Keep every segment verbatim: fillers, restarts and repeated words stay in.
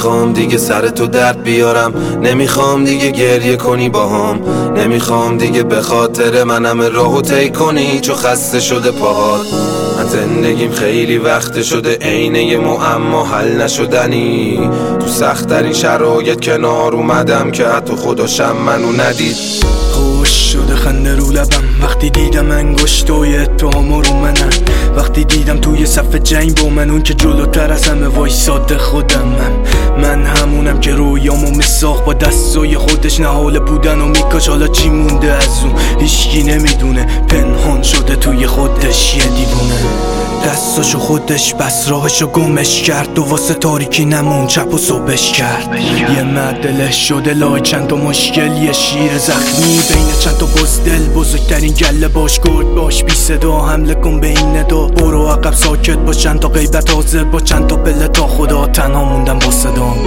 نمیخوام دیگه سر تو درد بیارم، نمیخوام دیگه گریه کنی باهام، نمیخوام دیگه به خاطر منم راهو طی کنی چو خسته شده پاهات. من زندگیم خیلی وقت شده عینه یه معما حل نشدنی، تو سخت ترین شرایط کنار اومدم که حتی خداشم منو ندید. خوش شده خنده رو لبم وقتی دیدم انگشتای اتهام رو منن، وقتی دیدم توی صف جنگ با من اون که جلوتر از همه وایساده خودم. من من همونم که رویامو مساخت با دستای خودش نهاله بودن و میکاش حالا چی مونده از اون هیچکی نمیدونه، پنهان شده توی خودش یه دیوونه. دستاشو خودش بس راهشو گمش کرد و واسه تاریکی نمون چپ و صبحش کرد. یه مدلش شده لای چند تا مشکل، یه شیر زخمی بین چند تا بزدل، بزرگترین گله باش گرد باش بی صدا، حمله کن به این ندا، برو عقب ساکت با چند تا غیبت حاضر با چند تا پله تا خدا، تنها موندم با صدام.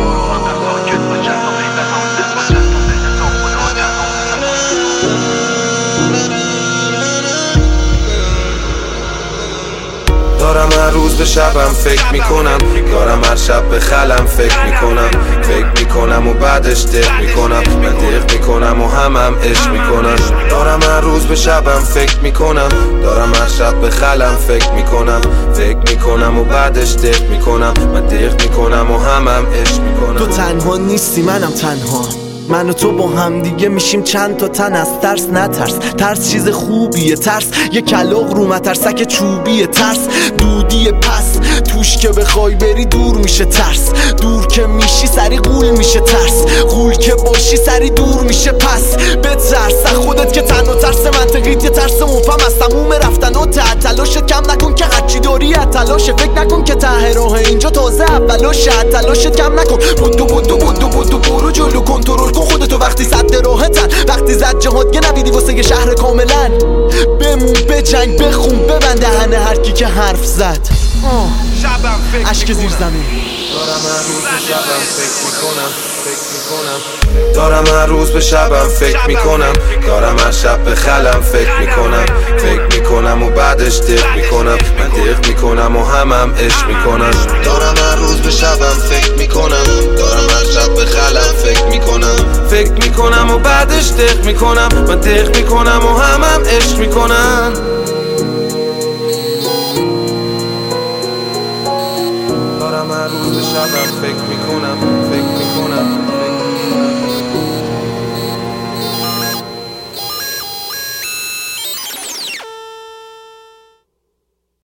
دارم هر روز به شبم فکر میکنم، دارم هر شب به خلم فکر میکنم، فکر میکنم و بعدش دق میکنم، من دق میکنم و همم عشق میکنم. دارم هر روز به شبم فکر میکنم، دارم هر شب به خلم فکر میکنم، فکر میکنم و بعدش دق میکنم، من دق میکنم و همم عشق میکنم. تو تنها نیستی منم تنها، من و تو با هم دیگه میشیم چند تا تن. از ترس نترس، ترس چیز خوبیه، ترس یه کلاغ رو مترسک چوبیه، ترس دودی پس توش که بخوای بری دور میشه، ترس دور که میشی سری غول میشه، ترس غول که باشی سری دور میشه. پس بترس خودت که تنها ترس منطقیت یه ترس مفهم از تموم رفتن و ته تلاشت کم نکن که هرچی داری تلاشه، فکر نکن که ته راه اینجا تازه اولاشه، تلاشت کم نکن، بودو بودو بودو بودو برو جلو کنترل کن خودتو وقتی صد راهتن، وقتی زد جهاد گه نبیدی واسه یه شهر کاملا، بمون بجنگ بخون ببنده هنه هرکی که حرف زد. عشق زیر زمین. دارم هر روز به شبم فکر میکنم، فکر میکنم، دارم هر روز به شبم فکر میکنم، دارم هر شب به خلم فکر میکنم، فکر میکنم و بعدش دق میکنم، من دق میکنم و همم عشق میکنم. دارم هر روز به شبم فکر میکنم، دارم هر شب به خلم فکر میکنم، فکر میکنم و بعدش دق میکنم، من دق میکنم و همم عشق میکنم.